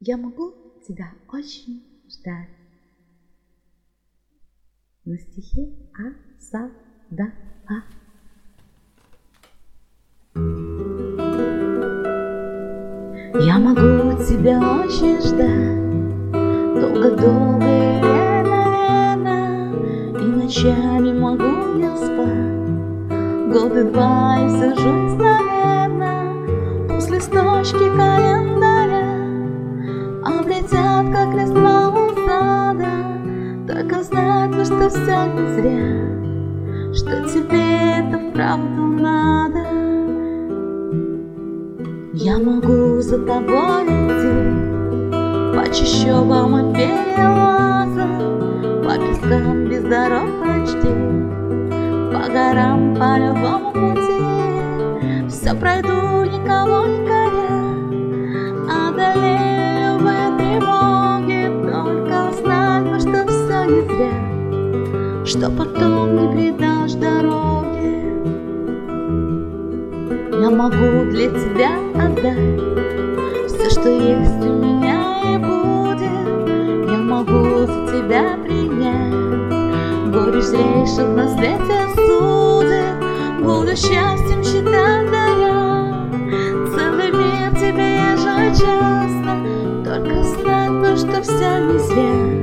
Я могу тебя очень ждать. На стихе Асадова. Я могу тебя очень ждать, долго-долго и верно, и ночами могу не спать. Годы два и сажусь, наверно, после строчки календаря. Облетят, как листва у сада, только знать бы, что все не зря, что тебе это вправду надо. Я могу за тобой идти по чащобам и перелазам, по пескам без дорог почти, по горам, по любому пути. Все пройду, никого не коря, одолею любые тревоги, только узнать бы, что все не зря, что потом не предашь дороги. Я могу для тебя отдать все, что есть у меня и будет. Я могу за тебя принять горечь зрейших на свете судеб. Буду счастьем считать даря целый мир тебе ежечасно, только знать бы, что все не зря,